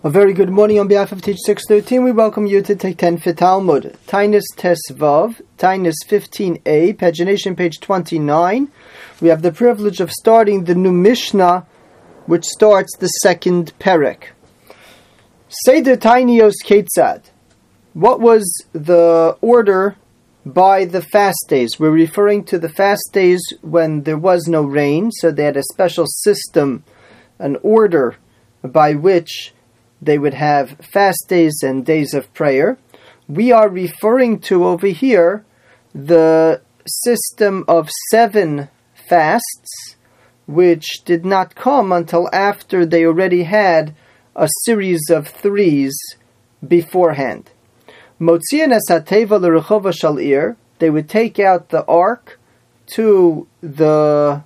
A very good morning on behalf of Teach 613. We welcome you to Take 10 for Talmud. Tainus Tesvav, Tainus 15a, pagination page 29. We have the privilege of starting the new Mishnah, which starts the second Perek. Seder Tainios Ketzad. What was the order by the fast days? We're referring to the fast days when there was no rain, so they had a special system, an order by which they would have fast days and days of prayer. We are referring to over here the system of 7 fasts, which did not come until after they already had a series of 3s beforehand. Motzian es hateva l'rechova shal ir, they would take out the ark to the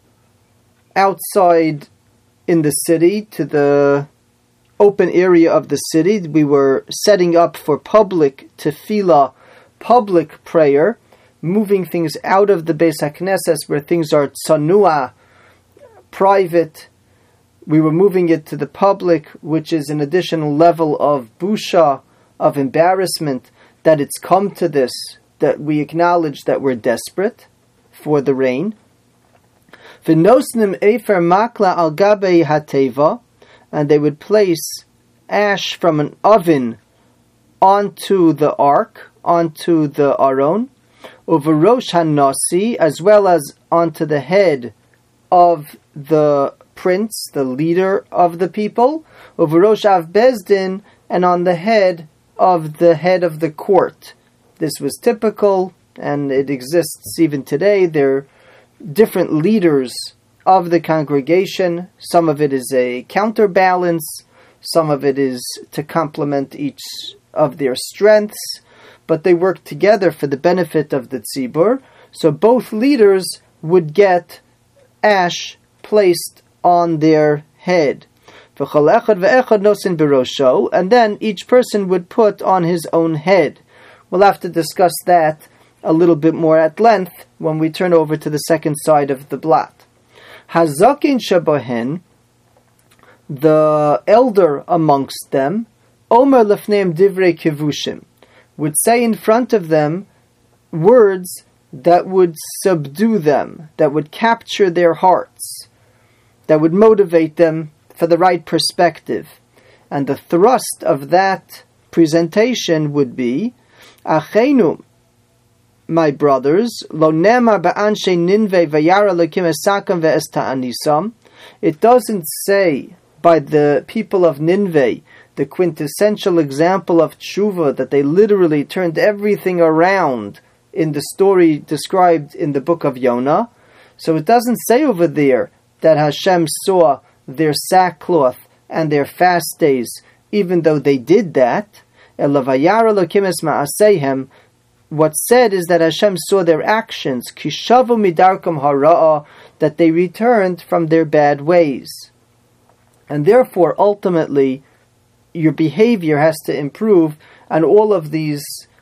outside in the city, to the open area of the city. We were setting up for public tefillah, public prayer, moving things out of the Beis HaKnesses where things are tzanua, private. We were moving it to the public, which is an additional level of busha, of embarrassment, that it's come to this, that we acknowledge that we're desperate for the rain. V'nosnim efer makla al gabei hateva, and they would place ash from an oven onto the ark, onto the aron, over Rosh HaNasi, as well as onto the head of the prince, the leader of the people, over Rosh Av Bezdin, and on the head of the court. This was typical, and it exists even today. There are different leaders of the congregation. Some of it is a counterbalance, some of it is to complement each of their strengths, but they work together for the benefit of the tzibur. So both leaders would get ash placed on their head. And then each person would put on his own head. We'll have to discuss that a little bit more at length when we turn over to the second side of the blot. Hazakin shabahen, the elder amongst them, Omer lefneim divrei kivushim, would say in front of them words that would subdue them, that would capture their hearts, that would motivate them for the right perspective. And the thrust of that presentation would be, Achenu, my brothers, lo nema ba'anshe ninve vayara lekim esakam ve'esta anisam. It doesn't say by the people of Nineveh, the quintessential example of tshuva, that they literally turned everything around in the story described in the book of Yonah. So it doesn't say over there that Hashem saw their sackcloth and their fast days, even though they did that. Ela vayara lekim es ma'asehem. What's said is that Hashem saw their actions, kishavu midarkam hara'ah, that they returned from their bad ways. And therefore, ultimately, your behavior has to improve, and all of these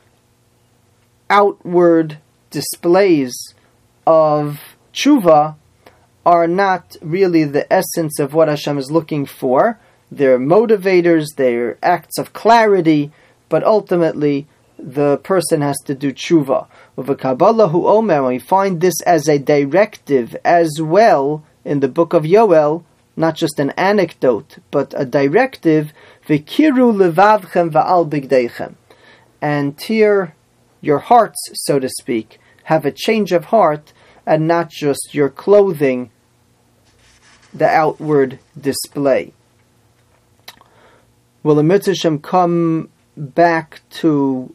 outward displays of tshuva are not really the essence of what Hashem is looking for. They're motivators, they're acts of clarity, but ultimately, the person has to do tshuva. We find this as a directive as well in the book of Yoel, not just an anecdote, but a directive. V'kiru levavchem va'al bigdeichem, and tear your hearts, so to speak. Have a change of heart, and not just your clothing, the outward display. Will Amitzishem come back to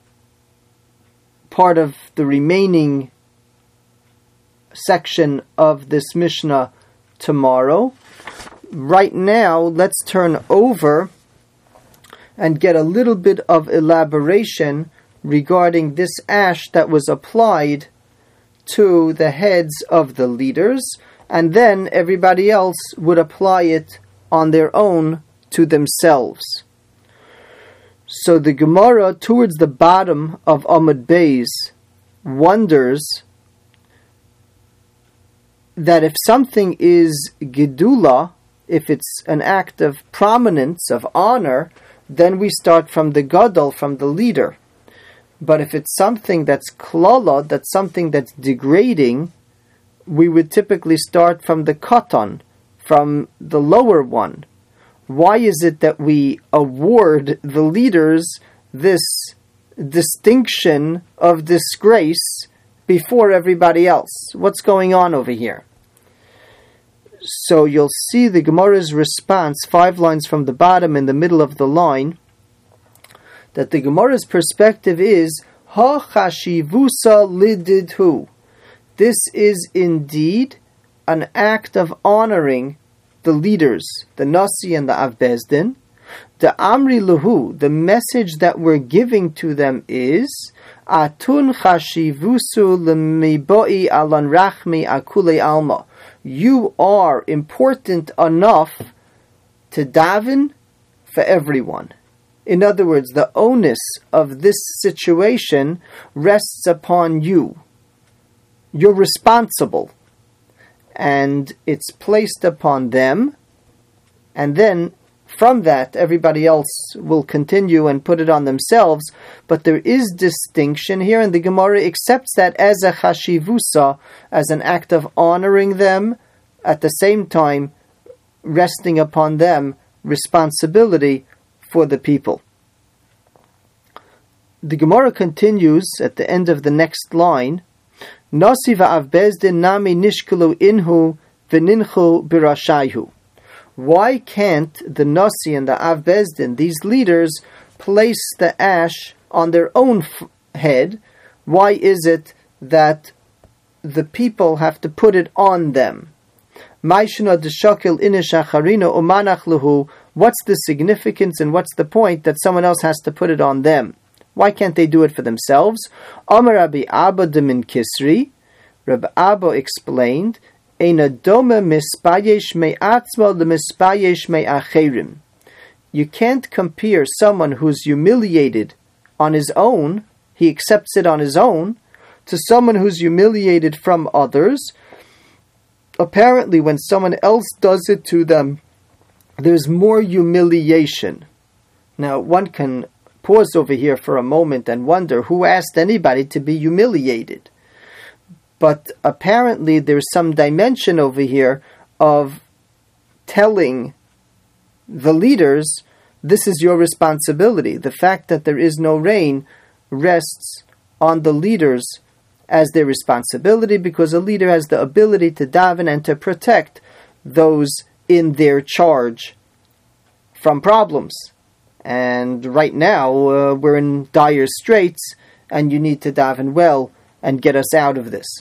part of the remaining section of this Mishnah tomorrow. Right now, let's turn over and get a little bit of elaboration regarding this ash that was applied to the heads of the leaders, and then everybody else would apply it on their own to themselves. So the Gemara, towards the bottom of Amud Beis, wonders that if something is Gedula, if it's an act of prominence, of honor, then we start from the gadol, from the leader. But if it's something that's klala, that's something that's degrading, we would typically start from the katan, from the lower one. Why is it that we award the leaders this distinction of disgrace before everybody else? What's going on over here? So you'll see the Gemara's response, 5 lines from the bottom in the middle of the line, that the Gemara's perspective is ha chashivusa lididhu. This is indeed an act of honoring the leaders, the Nasi and the Av Bezdin. The Amri Luhu, the message that we're giving to them is Atun chashivusu lemiboi alan rachmi akule alma. You are important enough to daven for everyone. In other words, the onus of this situation rests upon you. You're responsible. And it's placed upon them. And then, from that, everybody else will continue and put it on themselves. But there is distinction here, and the Gemara accepts that as a chashivusa, as an act of honoring them, at the same time resting upon them responsibility for the people. The Gemara continues at the end of the next line, Nasi va'av bezdin nami nishkelu inhu v'ninchu birashayhu. Why can't the Nasi and the Av Bezdin, these leaders, place the ash on their own head? Why is it that the people have to put it on them? What's the significance and what's the point that someone else has to put it on them? Why can't they do it for themselves? Amar Rabbi Abba de Min Kisri, Rabbi Abba explained, you can't compare someone who's humiliated on his own, he accepts it on his own, to someone who's humiliated from others. Apparently, when someone else does it to them, there's more humiliation. Now, one can pause over here for a moment and wonder who asked anybody to be humiliated. But apparently there's some dimension over here of telling the leaders, this is your responsibility. The fact that there is no rain rests on the leaders as their responsibility, because a leader has the ability to daven and to protect those in their charge from problems. And right now, we're in dire straits, and you need to daven well and get us out of this.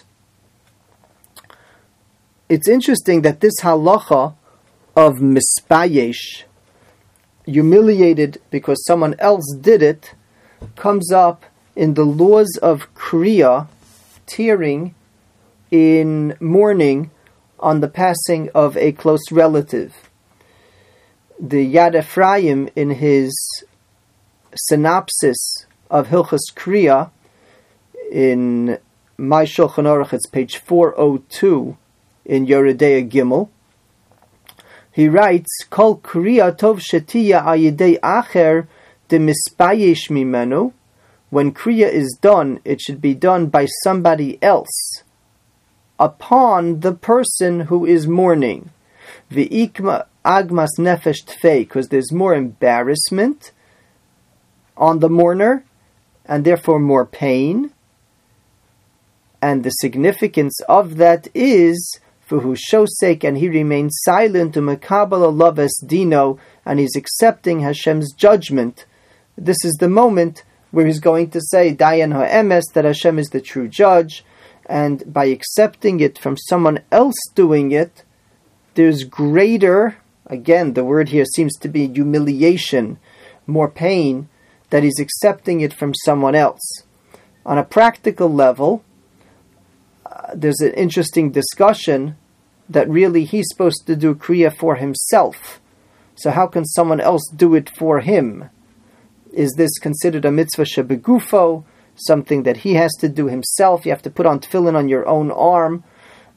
It's interesting that this halacha of mispayesh, humiliated because someone else did it, comes up in the laws of Kriya, tearing in mourning on the passing of a close relative. The Yad Ephraim, in his synopsis of Hilchos Kriya, in My Shulchan Aruch, it's page 402 in Yoredei Gimel, he writes, Kol Kriya tov shetiya ayidei acher de mispayesh mimenu. When Kriya is done, it should be done by somebody else upon the person who is mourning. V'ikma agmas nefesh tfei, because there's more embarrassment on the mourner, and therefore more pain. And the significance of that is fuhu shosek, and he remains silent to mekabel alaves dino, and he's accepting Hashem's judgment. This is the moment where he's going to say dayan ha'emes, that Hashem is the true judge, and by accepting it from someone else doing it, there's greater, again, the word here seems to be humiliation, more pain, that he's accepting it from someone else. On a practical level, there's an interesting discussion that really he's supposed to do Kriya for himself. So how can someone else do it for him? Is this considered a mitzvah shebegufo, something that he has to do himself? You have to put on tefillin on your own arm.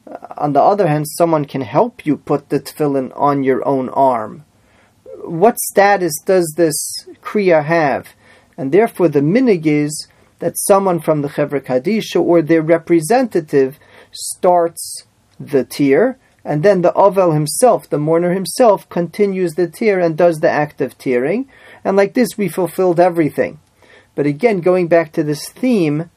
On the other hand, someone can help you put the tefillin on your own arm. What status does this kriya have? And therefore the minig is that someone from the Chevra Kadisha or their representative starts the tear, and then the Ovel himself, the mourner himself, continues the tear and does the act of tearing. And like this we fulfilled everything. But again, going back to this theme,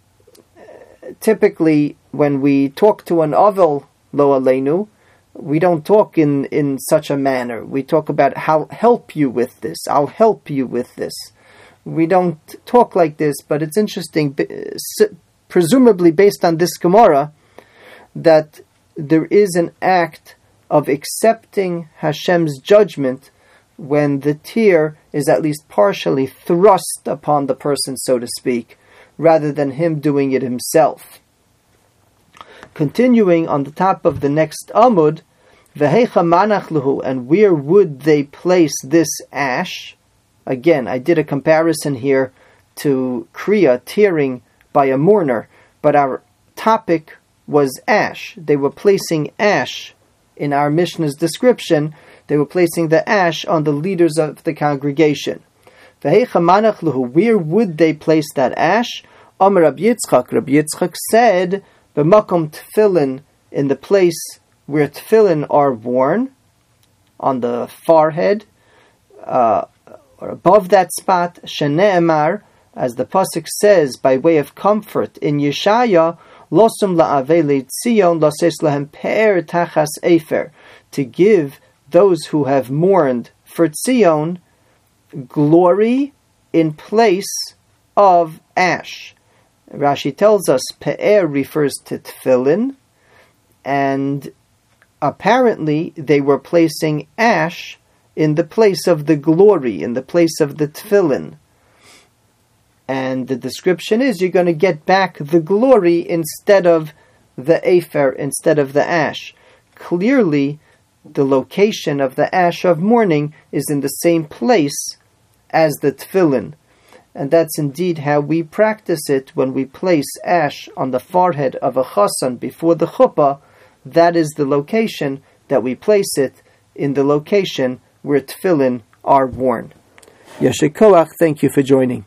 typically when we talk to an Ovel, lo aleinu, we don't talk in such a manner. We talk about, I'll help you with this, I'll help you with this. We don't talk like this, but it's interesting, presumably based on this Gemara, that there is an act of accepting Hashem's judgment when the tear is at least partially thrust upon the person, so to speak, rather than him doing it himself. Continuing on the top of the next Amud, V'heicha manach luhu, and where would they place this ash? Again, I did a comparison here to kriya, tearing by a mourner, but our topic was ash. They were placing ash in our Mishnah's description. They were placing the ash on the leaders of the congregation. V'heicha manach luhu, where would they place that ash? Amar Rabbi Yitzchak. Rabbi Yitzchak said, B'makom tefillin, in the place where tefillin are worn, on the forehead, or above that spot, shene'emar, as the pasuk says by way of comfort in Yeshaya, losum la'avei le'tzion loses lahem pe'er tachas efer, to give those who have mourned for Tzion glory in place of ash. Rashi tells us pe'er refers to tefillin, and apparently they were placing ash in the place of the glory, in the place of the tefillin. And the description is you're going to get back the glory instead of the afer, instead of the ash. Clearly, the location of the ash of mourning is in the same place as the tefillin. And that's indeed how we practice it when we place ash on the forehead of a chassan before the chuppah. That is the location that we place it, in the location where tefillin are worn. Yasher koach, thank you for joining.